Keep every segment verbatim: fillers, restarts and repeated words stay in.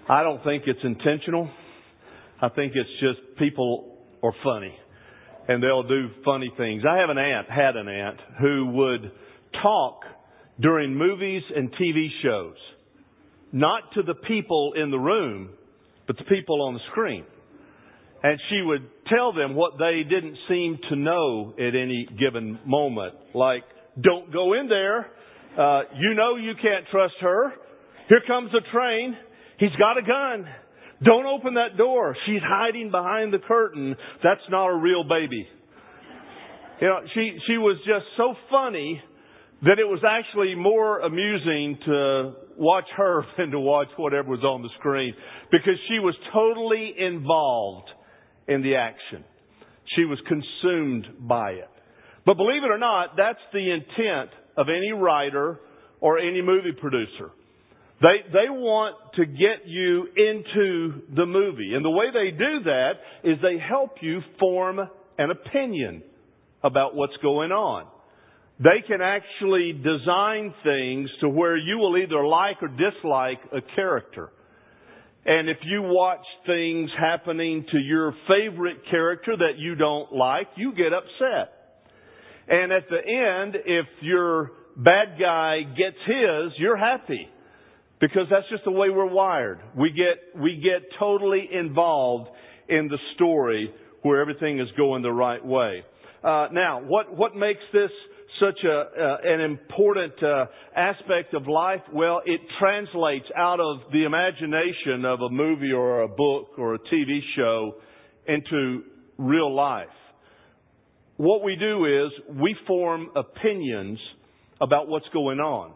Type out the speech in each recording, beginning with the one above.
I don't think it's intentional. I think it's just people are funny and they'll do funny things. I have an aunt, had an aunt who would talk during movies and T V shows, not to the people in the room, but the people on the screen. And she would tell them what they didn't seem to know at any given moment. Like, don't go in there. Uh, you know you can't trust her. Here comes a train. He's got a gun. Don't open that door. She's hiding behind the curtain. That's not a real baby. You know, she, she was just so funny that it was actually more amusing to watch her than to watch whatever was on the screen, because she was totally involved in the action. She was consumed by it. But believe it or not, that's the intent of any writer or any movie producer. They they want to get you into the movie. And the way they do that is they help you form an opinion about what's going on. They can actually design things to where you will either like or dislike a character. And if you watch things happening to your favorite character that you don't like, you get upset. And at the end, if your bad guy gets his, you're happy. Because that's just the way we're wired. We get, we get totally involved in the story where everything is going the right way. Uh, now, what, what makes this such a, uh, an important uh, aspect of life? Well, it translates out of the imagination of a movie or a book or a T V show into real life. What we do is we form opinions about what's going on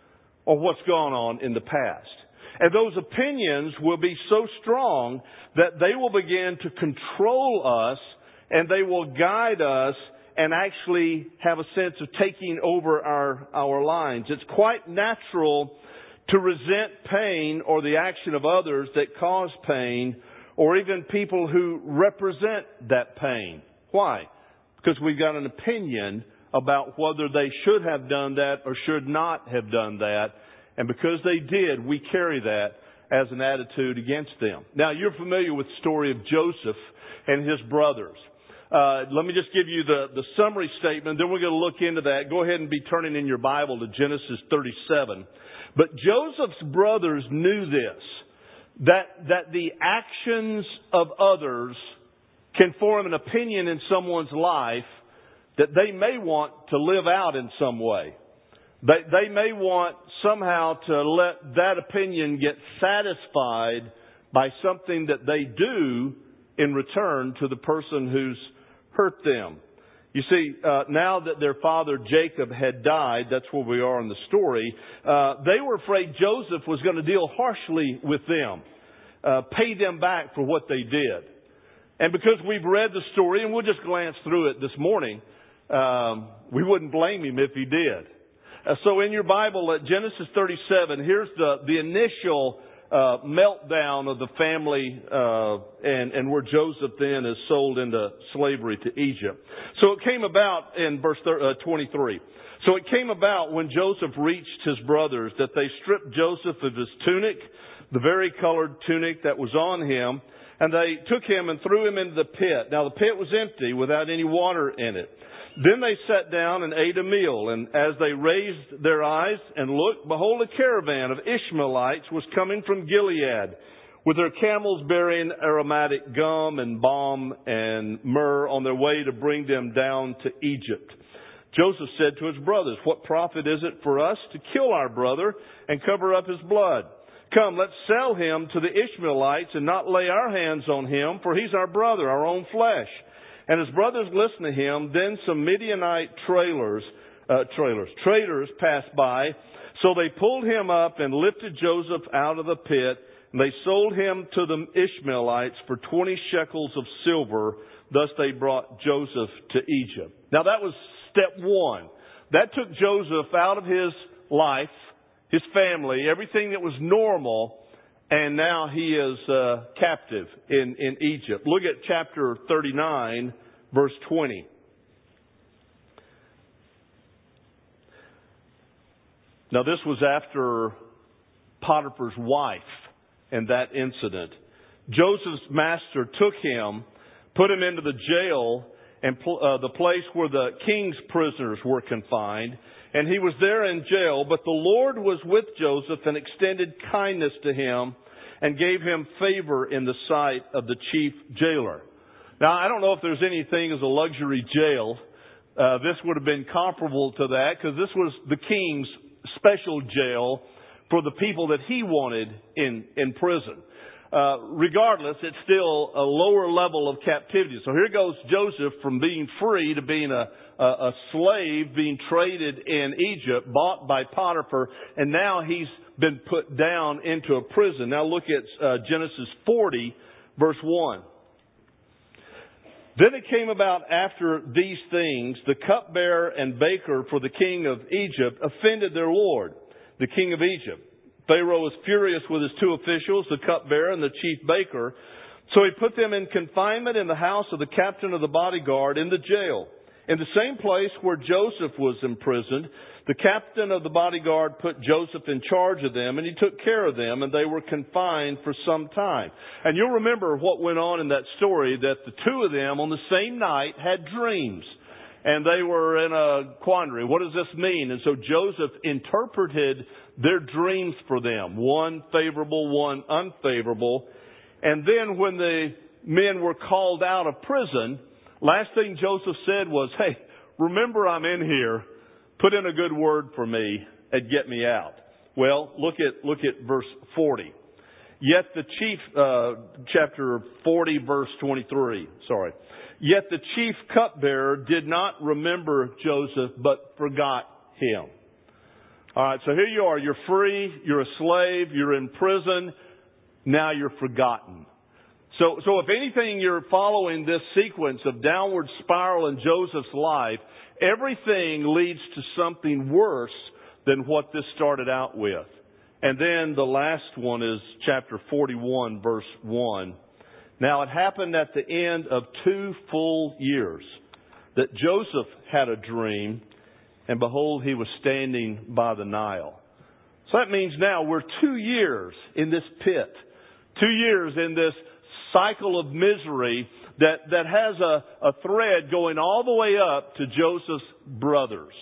or what's gone on in the past. And those opinions will be so strong that they will begin to control us, and they will guide us and actually have a sense of taking over our, our lives. It's quite natural to resent pain or the action of others that cause pain, or even people who represent that pain. Why? Because we've got an opinion about whether they should have done that or should not have done that. And because they did, we carry that as an attitude against them. Now, you're familiar with the story of Joseph and his brothers. Uh, let me just give you the, the summary statement, then we're going to look into that. Go ahead and be turning in your Bible to Genesis thirty-seven. But Joseph's brothers knew this, that, that the actions of others can form an opinion in someone's life that they may want to live out in some way. They, they may want somehow to let that opinion get satisfied by something that they do in return to the person who's hurt them. You see, uh, now that their father Jacob had died, that's where we are in the story, uh, they were afraid Joseph was going to deal harshly with them, uh, pay them back for what they did. And because we've read the story, and we'll just glance through it this morning, um, we wouldn't blame him if he did. Uh, so in your Bible at Genesis thirty-seven, here's the, the initial uh, meltdown of the family uh, and, and where Joseph then is sold into slavery to Egypt. So it came about in verse twenty-three. So it came about when Joseph reached his brothers that they stripped Joseph of his tunic, the vari-colored tunic that was on him, and they took him and threw him into the pit. Now the pit was empty without any water in it. Then they sat down and ate a meal, and as they raised their eyes and looked, behold, a caravan of Ishmaelites was coming from Gilead, with their camels bearing aromatic gum and balm and myrrh on their way to bring them down to Egypt. Joseph said to his brothers, "What profit is it for us to kill our brother and cover up his blood? Come, let's sell him to the Ishmaelites and not lay our hands on him, for he's our brother, our own flesh." And his brothers listened to him. Then some Midianite trailers, uh, trailers, traders passed by. So they pulled him up and lifted Joseph out of the pit. And they sold him to the Ishmaelites for twenty shekels of silver. Thus they brought Joseph to Egypt. Now that was step one. That took Joseph out of his life, his family, everything that was normal. And now he is uh, captive in, in Egypt. Look at chapter thirty-nine, verse twenty. Now this was after Potiphar's wife in that incident. Joseph's master took him, put him into the jail, and uh, the place where the king's prisoners were confined. And he was there in jail, but the Lord was with Joseph and extended kindness to him and gave him favor in the sight of the chief jailer. Now, I don't know if there's anything as a luxury jail. Uh, this would have been comparable to that because this was the king's special jail for the people that he wanted in, in prison. Uh, regardless, it's still a lower level of captivity. So here goes Joseph from being free to being a, a, a slave, being traded in Egypt, bought by Potiphar, and now he's been put down into a prison. Now look at uh, Genesis forty, verse one. Then it came about after these things, the cupbearer and baker for the king of Egypt offended their lord, the king of Egypt. Pharaoh was furious with his two officials, the cupbearer and the chief baker. So he put them in confinement in the house of the captain of the bodyguard in the jail. In the same place where Joseph was imprisoned, the captain of the bodyguard put Joseph in charge of them, and he took care of them, and they were confined for some time. And you'll remember what went on in that story, that the two of them on the same night had dreams. And they were in a quandary. What does this mean? And so Joseph interpreted their dreams for them. One favorable, one unfavorable. And then when the men were called out of prison, last thing Joseph said was, hey, remember I'm in here. Put in a good word for me and get me out. Well, look at, look at verse forty. Yet the chief, uh, chapter forty, verse twenty-three, sorry. Yet the chief cupbearer did not remember Joseph, but forgot him. All right, so here you are. You're free. You're a slave. You're in prison. Now you're forgotten. So, so if anything, you're following this sequence of downward spiral in Joseph's life, everything leads to something worse than what this started out with. And then the last one is chapter forty-one, verse one. Now it happened at the end of two full years that Joseph had a dream, and behold, he was standing by the Nile. So that means now we're two years in this pit, two years in this cycle of misery that, that has a, a thread going all the way up to Joseph's brothers.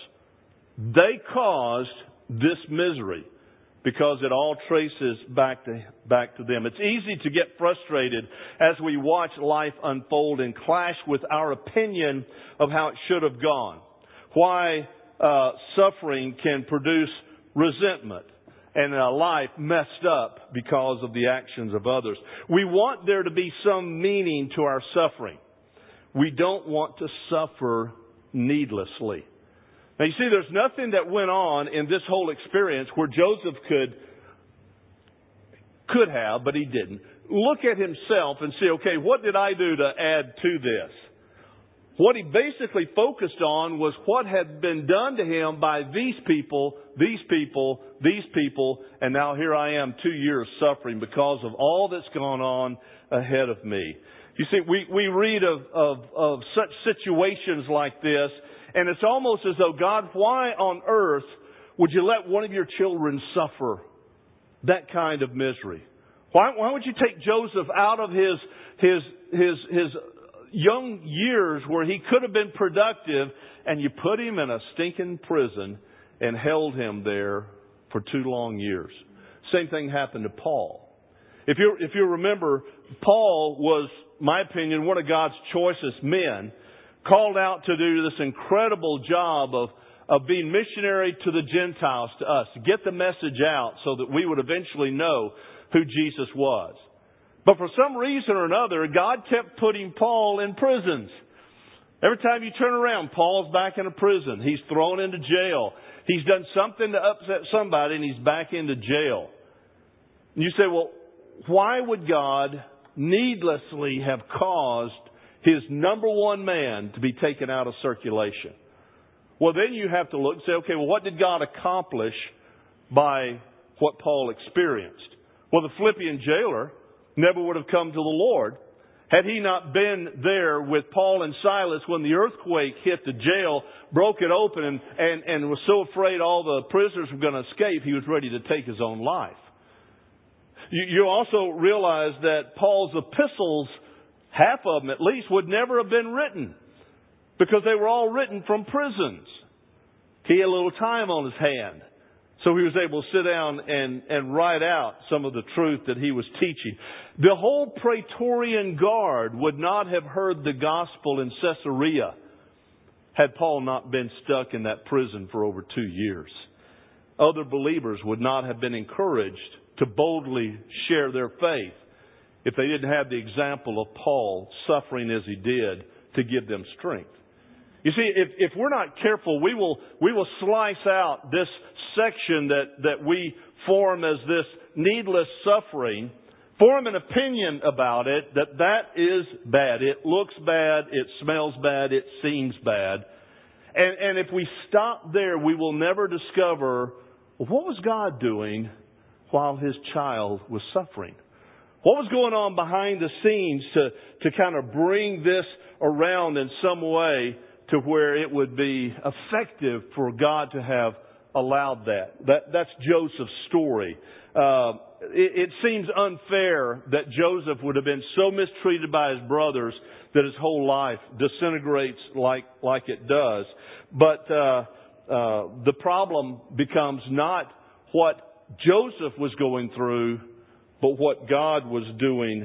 They caused this misery because it all traces back to, back to them. It's easy to get frustrated as we watch life unfold and clash with our opinion of how it should have gone. Why uh, suffering can produce resentment and a life messed up because of the actions of others. We want there to be some meaning to our suffering. We don't want to suffer needlessly. Now you see, there's nothing that went on in this whole experience where Joseph could, could have, but he didn't. Look at himself and see, okay, what did I do to add to this? What he basically focused on was what had been done to him by these people, these people, these people, and now here I am two years suffering because of all that's gone on ahead of me. You see, we, we read of, of, of such situations like this, and it's almost as though, God, why on earth would you let one of your children suffer that kind of misery? Why, why would you take Joseph out of his, his, his, his young years where he could have been productive, and you put him in a stinking prison and held him there for two long years? Same thing happened to Paul. If you, if you remember, Paul was, in my opinion, one of God's choicest men, called out to do this incredible job of, of being missionary to the Gentiles, to us, to get the message out so that we would eventually know who Jesus was. But for some reason or another, God kept putting Paul in prisons. Every time you turn around, Paul's back in a prison. He's thrown into jail. He's done something to upset somebody, and he's back into jail. And you say, well, why would God needlessly have caused his number one man to be taken out of circulation? Well, then you have to look and say, okay, well, what did God accomplish by what Paul experienced? Well, the Philippian jailer never would have come to the Lord had he not been there with Paul and Silas when the earthquake hit the jail, broke it open, and, and, and was so afraid all the prisoners were going to escape, he was ready to take his own life. You, you also realize that Paul's epistles, half of them at least, would never have been written because they were all written from prisons. He had a little time on his hand, so he was able to sit down and, and write out some of the truth that he was teaching. The whole Praetorian Guard would not have heard the gospel in Caesarea had Paul not been stuck in that prison for over two years. Other believers would not have been encouraged to boldly share their faith if they didn't have the example of Paul suffering as he did to give them strength. You see, if, if we're not careful, we will, we will slice out this section that, that we form as this needless suffering, form an opinion about it that that is bad. It looks bad, it smells bad, it seems bad. And, and if we stop there, we will never discover, well, what was God doing while His child was suffering? What was going on behind the scenes to, to kind of bring this around in some way to where it would be effective for God to have allowed that? That that's Joseph's story. Uh, it, it seems unfair that Joseph would have been so mistreated by his brothers that his whole life disintegrates like like it does. But uh, uh, the problem becomes not what Joseph was going through, but what God was doing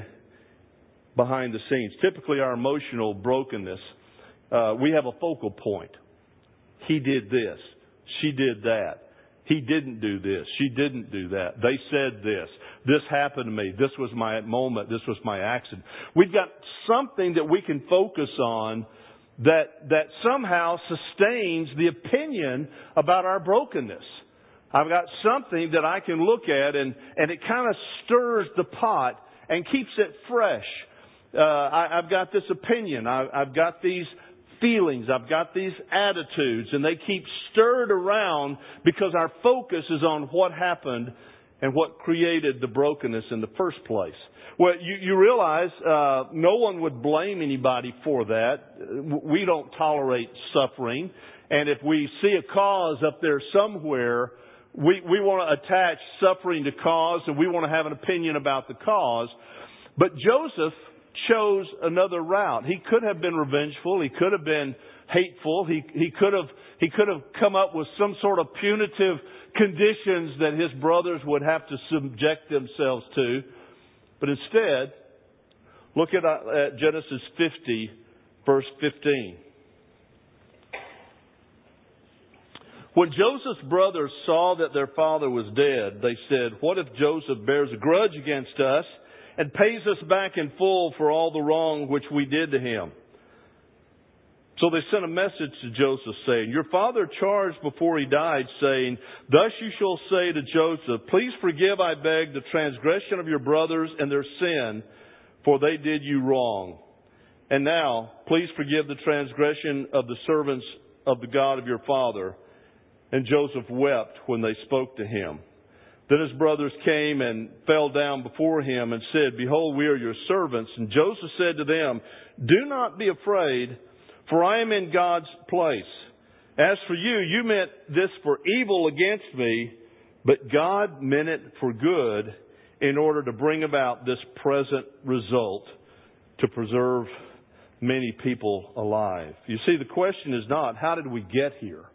behind the scenes. Typically, our emotional brokenness, uh, we have a focal point. He did this. She did that. He didn't do this. She didn't do that. They said this. This happened to me. This was my moment. This was my accident. We've got something that we can focus on that, that somehow sustains the opinion about our brokenness. I've got something that I can look at and, and it kind of stirs the pot and keeps it fresh. Uh, I, I've got this opinion. I, I've got these feelings. I've got these attitudes, and they keep stirred around because our focus is on what happened and what created the brokenness in the first place. Well, you, you realize uh, no one would blame anybody for that. We don't tolerate suffering, and if we see a cause up there somewhere, we, we want to attach suffering to cause, and we want to have an opinion about the cause. But Joseph chose another route. He could have been revengeful. He could have been hateful. He, he could have, he could have come up with some sort of punitive conditions that his brothers would have to subject themselves to. But instead, look at, at Genesis fifty, verse fifteen. When Joseph's brothers saw that their father was dead, they said, "What if Joseph bears a grudge against us and pays us back in full for all the wrong which we did to him?" So they sent a message to Joseph saying, "Your father charged before he died, saying, 'Thus you shall say to Joseph, please forgive, I beg, the transgression of your brothers and their sin, for they did you wrong. And now, please forgive the transgression of the servants of the God of your father.' And Joseph wept when they spoke to him. Then his brothers came and fell down before him and said, 'Behold, we are your servants.' And Joseph said to them, 'Do not be afraid, for I am in God's place. As for you, you meant this for evil against me, but God meant it for good in order to bring about this present result, to preserve many people alive.'" You see, the question is not, how did we get here?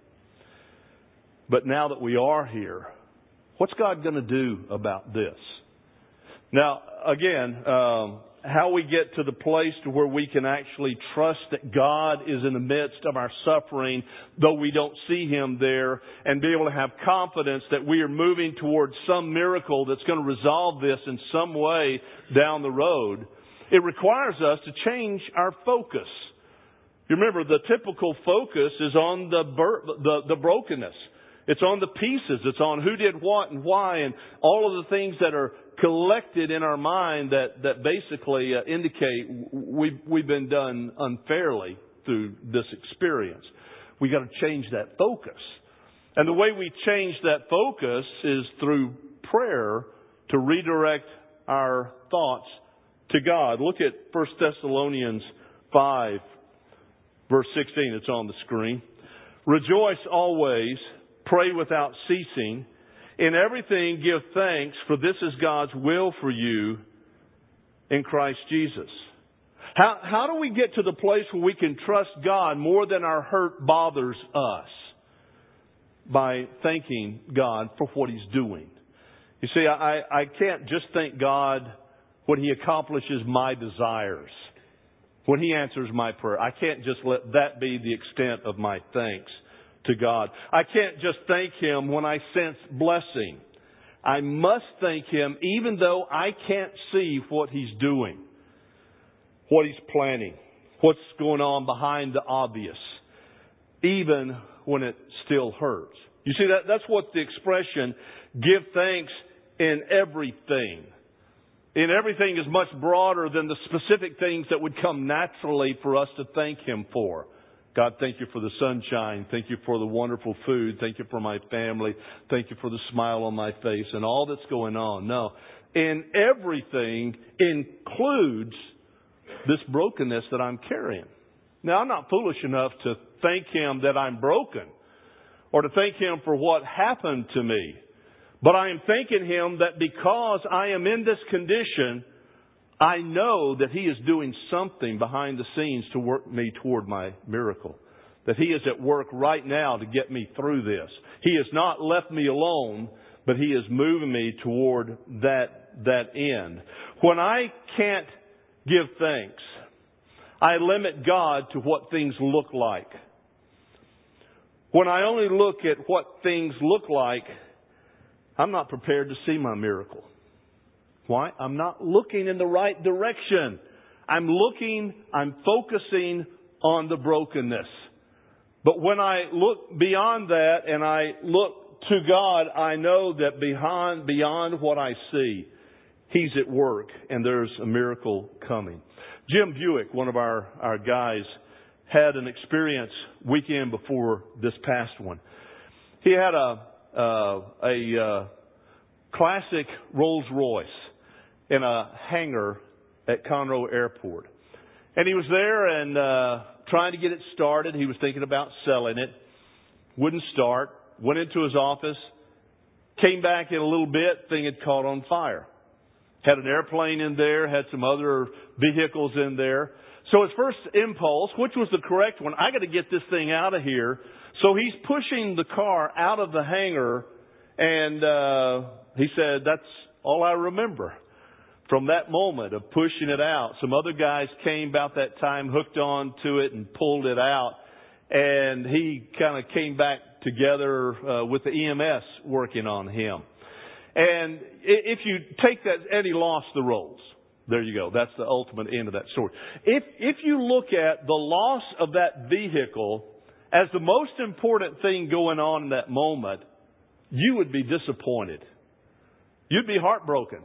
But now that we are here, what's God going to do about this? Now, again, um, how we get to the place to where we can actually trust that God is in the midst of our suffering, though we don't see Him there, and be able to have confidence that we are moving towards some miracle that's going to resolve this in some way down the road. It requires us to change our focus. You remember, the typical focus is on the, bur- the, the brokenness. It's on the pieces. It's on who did what and why, and all of the things that are collected in our mind that, that basically uh, indicate we've, we've been done unfairly through this experience. We got to change that focus. And the way we change that focus is through prayer to redirect our thoughts to God. Look at First Thessalonians five, verse sixteen. It's on the screen. "Rejoice always. Pray without ceasing. In everything give thanks, for this is God's will for you in Christ Jesus. How, how do we get to the place where we can trust God more than our hurt bothers us? By thanking God for what He's doing. You see, I, I can't just thank God when He accomplishes my desires, when He answers my prayer. I can't just let that be the extent of my thanks to God. I can't just thank Him when I sense blessing. I must thank Him even though I can't see what He's doing, what He's planning, what's going on behind the obvious, even when it still hurts. You see, that that's what the expression, give thanks in everything. In everything is much broader than the specific things that would come naturally for us to thank Him for. God, thank You for the sunshine. Thank You for the wonderful food. Thank You for my family. Thank You for the smile on my face and all that's going on. No. In everything includes this brokenness that I'm carrying. Now, I'm not foolish enough to thank Him that I'm broken or to thank Him for what happened to me. But I am thanking Him that because I am in this condition, I know that He is doing something behind the scenes to work me toward my miracle. That He is at work right now to get me through this. He has not left me alone, but He is moving me toward that, that end. When I can't give thanks, I limit God to what things look like. When I only look at what things look like, I'm not prepared to see my miracle. Why? I'm not looking in the right direction. I'm looking, I'm focusing on the brokenness. But when I look beyond that and I look to God, I know that beyond, beyond what I see, He's at work and there's a miracle coming. Jim Buick, one of our, our guys, had an experience weekend before this past one. He had a uh, a uh, classic Rolls Royce in a hangar at Conroe Airport, and he was there and uh, trying to get it started. He was thinking about selling it. Wouldn't start. Went into his office. Came back in a little bit. Thing had caught on fire. Had an airplane in there. Had some other vehicles in there. So his first impulse, which was the correct one, I got to get this thing out of here. So he's pushing the car out of the hangar, and uh, he said, that's all I remember from that moment of pushing it out. Some other guys came about that time, hooked on to it, and pulled it out. And he kind of came back together uh, with the E M S working on him. And if you take that, and he lost the rolls. There you go. That's the ultimate end of that story. If, if you look at the loss of that vehicle as the most important thing going on in that moment, you would be disappointed. You'd be heartbroken.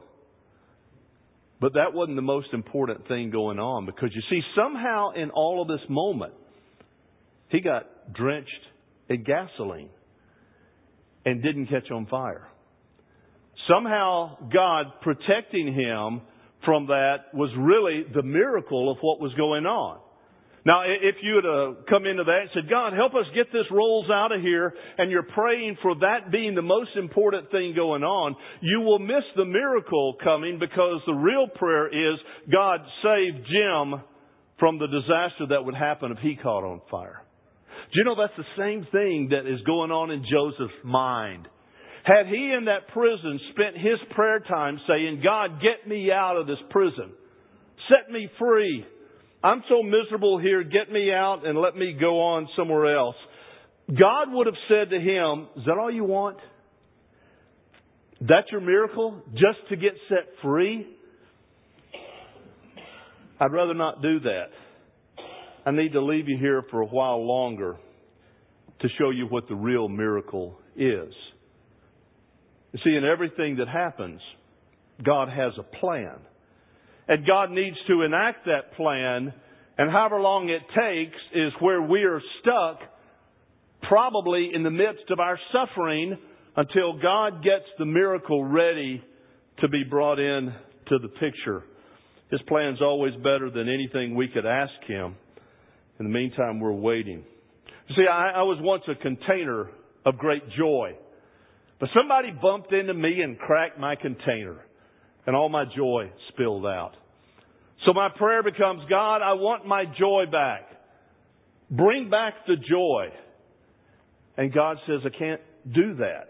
But that wasn't the most important thing going on, because you see, somehow in all of this moment, he got drenched in gasoline and didn't catch on fire. Somehow God protecting him from that was really the miracle of what was going on. Now, if you had uh, come into that and said, God, help us get this rolls out of here, and you're praying for that being the most important thing going on, you will miss the miracle coming, because the real prayer is, God, save Jim from the disaster that would happen if he caught on fire. Do you know that's the same thing that is going on in Joseph's mind? Had he in that prison spent his prayer time saying, God, get me out of this prison. Set me free. I'm so miserable here. Get me out and let me go on somewhere else. God would have said to him, is that all you want? That's your miracle? Just to get set free? I'd rather not do that. I need to leave you here for a while longer to show you what the real miracle is. You see, in everything that happens, God has a plan. And God needs to enact that plan. And however long it takes is where we are stuck, probably in the midst of our suffering, until God gets the miracle ready to be brought in to the picture. His plan's always better than anything we could ask Him. In the meantime, we're waiting. You see, I, I was once a container of great joy. But somebody bumped into me and cracked my container, and all my joy spilled out. So my prayer becomes, God, I want my joy back. Bring back the joy. And God says, I can't do that.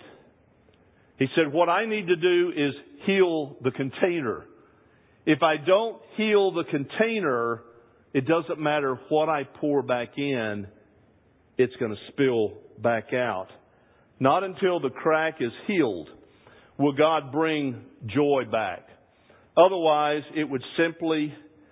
He said, what I need to do is heal the container. If I don't heal the container, it doesn't matter what I pour back in, it's going to spill back out. Not until the crack is healed will God bring joy back. Otherwise, it would simply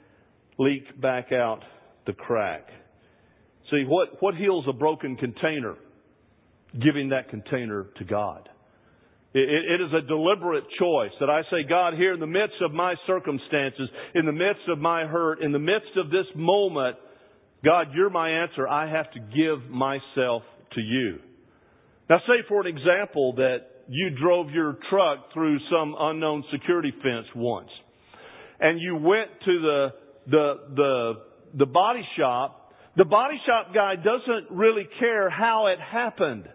leak back out the crack. See, what, what heals a broken container? Giving that container to God. It, it is a deliberate choice that I say, God, here in the midst of my circumstances, in the midst of my hurt, in the midst of this moment, God, you're my answer. I have to give myself to you. Now, say for an example that you drove your truck through some unknown security fence once, and you went to the the the the body shop. The body shop guy doesn't really care how it happened,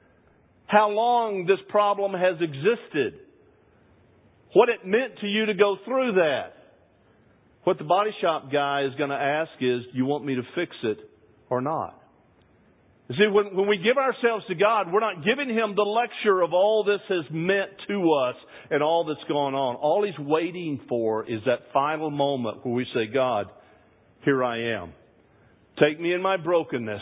how long this problem has existed, what it meant to you to go through that. What the body shop guy is going to ask is, do you want me to fix it or not? You see, when, when we give ourselves to God, we're not giving Him the lecture of all this has meant to us and all that's gone on. All He's waiting for is that final moment where we say, God, here I am. Take me in my brokenness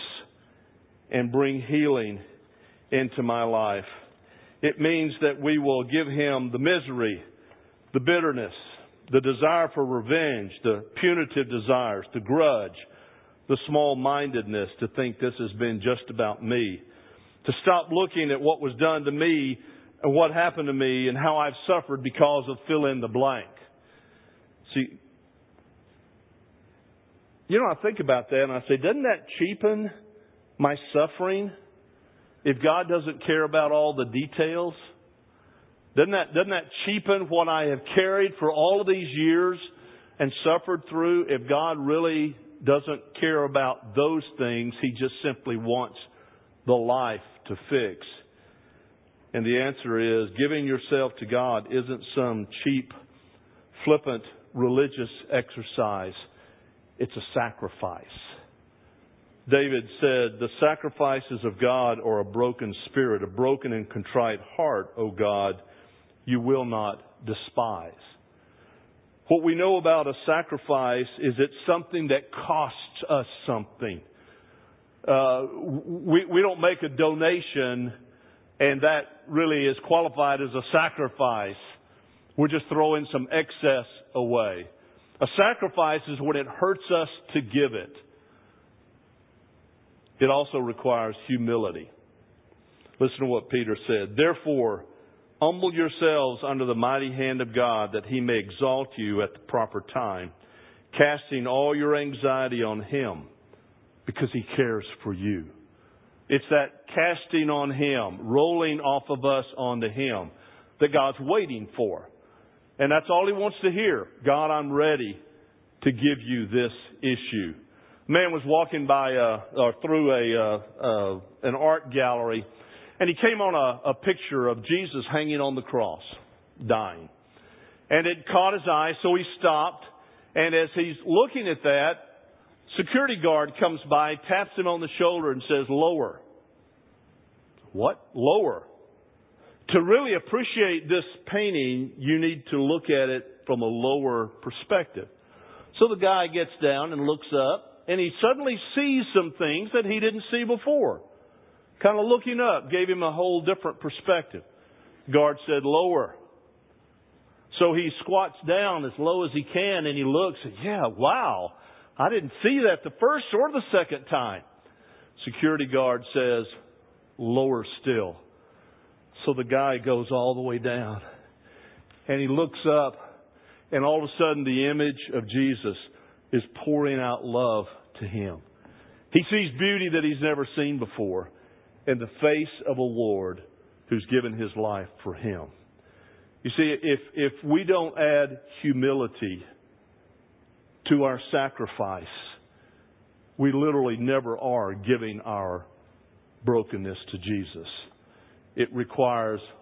and bring healing into my life. It means that we will give Him the misery, the bitterness, the desire for revenge, the punitive desires, the grudge, the small-mindedness to think this has been just about me. To stop looking at what was done to me and what happened to me and how I've suffered because of fill in the blank. See, you know, I think about that and I say, doesn't that cheapen my suffering if God doesn't care about all the details? Doesn't that, doesn't that cheapen what I have carried for all of these years and suffered through if God really doesn't care about those things? He just simply wants the life to fix. And the answer is, giving yourself to God isn't some cheap, flippant religious exercise. It's a sacrifice. David said, the sacrifices of God are a broken spirit, a broken and contrite heart, O God, you will not despise. What we know about a sacrifice is it's something that costs us something. Uh, we, we don't make a donation and that really is qualified as a sacrifice. We're just throwing some excess away. A sacrifice is when it hurts us to give it. It also requires humility. Listen to what Peter said. Therefore, humble yourselves under the mighty hand of God, that He may exalt you at the proper time, casting all your anxiety on Him, because He cares for you. It's that casting on Him, rolling off of us onto Him, that God's waiting for. And that's all He wants to hear. God, I'm ready to give you this issue. A man was walking by uh, or through a uh, uh, an art gallery, and he came on a, a picture of Jesus hanging on the cross, dying. And it caught his eye, so he stopped. And as he's looking at that, security guard comes by, taps him on the shoulder and says, lower. What? Lower. To really appreciate this painting, you need to look at it from a lower perspective. So the guy gets down and looks up, and he suddenly sees some things that he didn't see before. Kind of looking up gave him a whole different perspective. The guard said, lower. So he squats down as low as he can, and he looks, and yeah, wow, I didn't see that the first or the second time. Security guard says, lower still. So the guy goes all the way down, and he looks up, and all of a sudden the image of Jesus is pouring out love to him. He sees beauty that he's never seen before in the face of a Lord who's given His life for him. You see, if, if we don't add humility to our sacrifice, we literally never are giving our brokenness to Jesus. It requires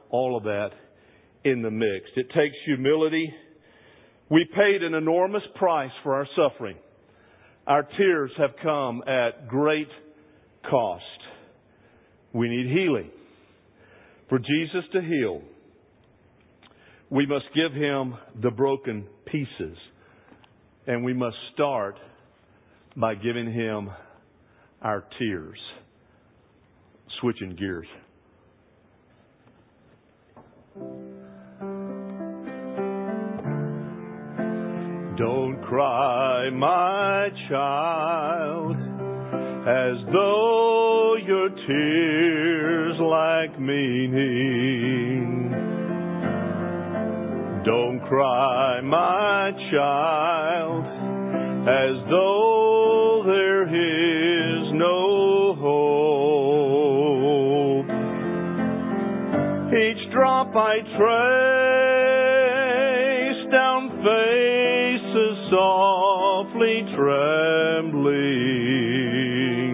all of that in the mix. It takes humility. We paid an enormous price for our suffering. Our tears have come at great cost. We need healing. For Jesus to heal, we must give Him the broken pieces. And we must start by giving Him our tears. Switching gears. Don't cry, my child, as though your tears lack meaning. Don't cry, my child, as though there is no hope. Each drop I trace down faces softly trembling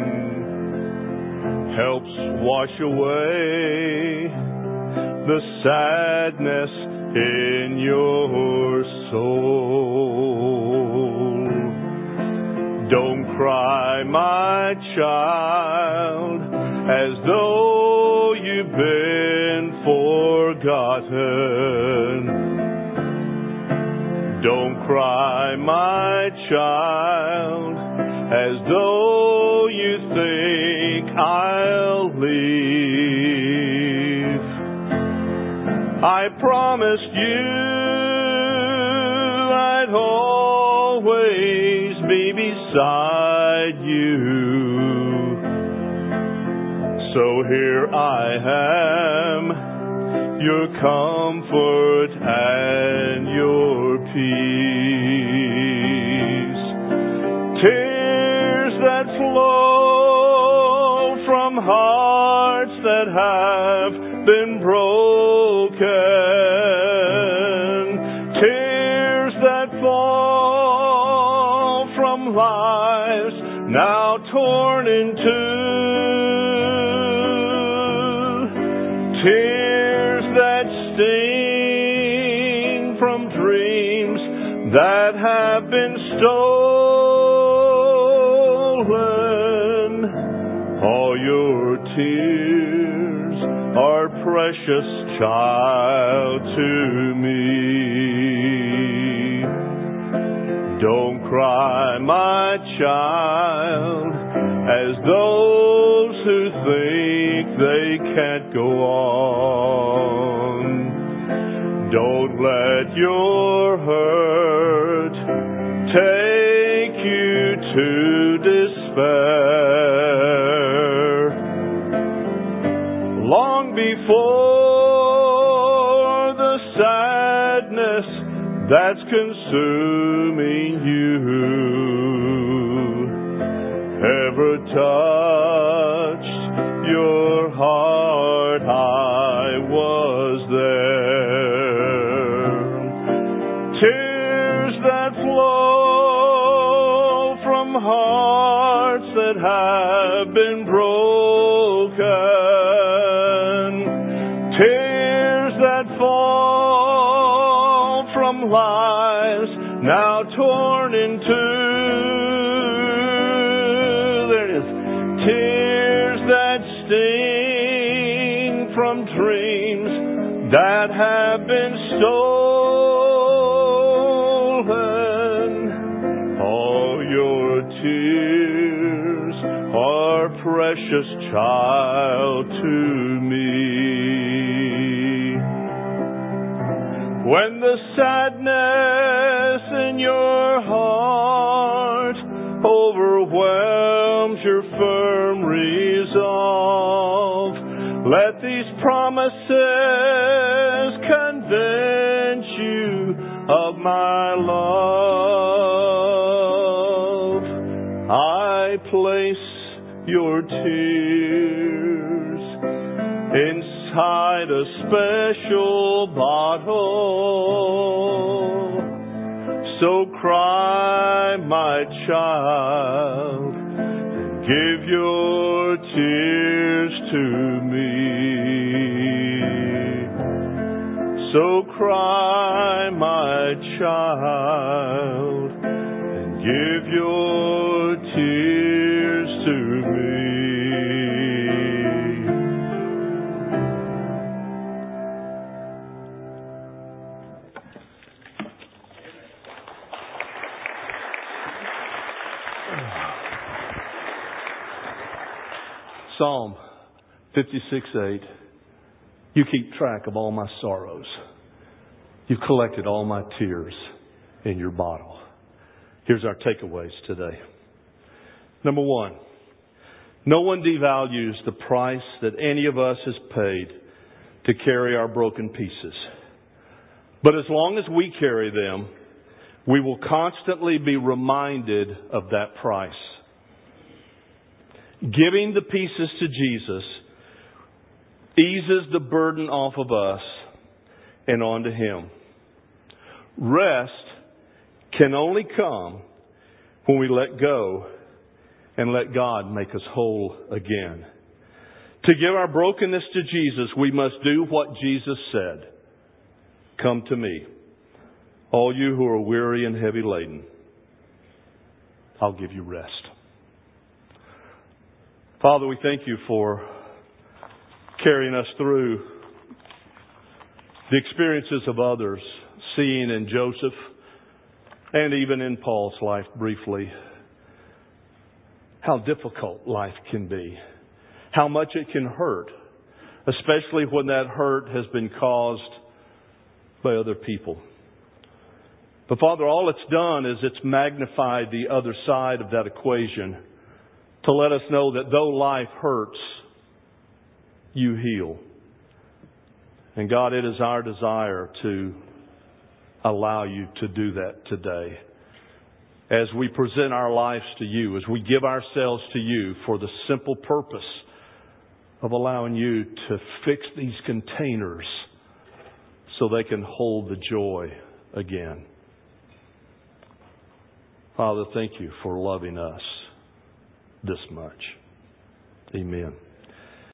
helps wash away the sadness in your soul. Don't cry, my child, as though you've been forgotten. Don't cry, my child, as though you think I'll leave. I promised you I'd always be beside you. So here I am, your comfort and your peace. Tears that flow from hearts that have been broken. Tears that fall from lives now torn in two. Tears that sting from dreams that have been stolen. All your tears are precious, child, to me. Don't cry, my child, as those who think they can't go on. Don't let your hurt take you to despair. Long before the sadness that's consuming you ever touched your heart, I was there. Tears that flow from hearts that have been broken. Tears that fall from lives now torn in two. There it is. Tears that sting from dreams that have been stolen. All your tears are precious, child, to me. When the sadness in your heart overwhelms your firm resolve, let these promises convince you of my love. I place your tears inside a special bottle. So cry, my child, and give your tears to me. So cry, my child, and give your tears to me. Psalm fifty-six eight. You keep track of all my sorrows. You've collected all my tears in your bottle. Here's our takeaways today. Number one, no one devalues the price that any of us has paid to carry our broken pieces. But as long as we carry them, we will constantly be reminded of that price. Giving the pieces to Jesus eases the burden off of us and onto Him. Rest can only come when we let go and let God make us whole again. To give our brokenness to Jesus, we must do what Jesus said. Come to me, all you who are weary and heavy laden. I'll give you rest. Father, we thank you for carrying us through the experiences of others, seeing in Joseph and even in Paul's life briefly how difficult life can be, how much it can hurt, especially when that hurt has been caused by other people. But Father, all it's done is it's magnified the other side of that equation to let us know that though life hurts, you heal. And God, it is our desire to allow you to do that today. As we present our lives to you, as we give ourselves to you for the simple purpose of allowing you to fix these containers so they can hold the joy again. Father, thank you for loving us this much. Amen.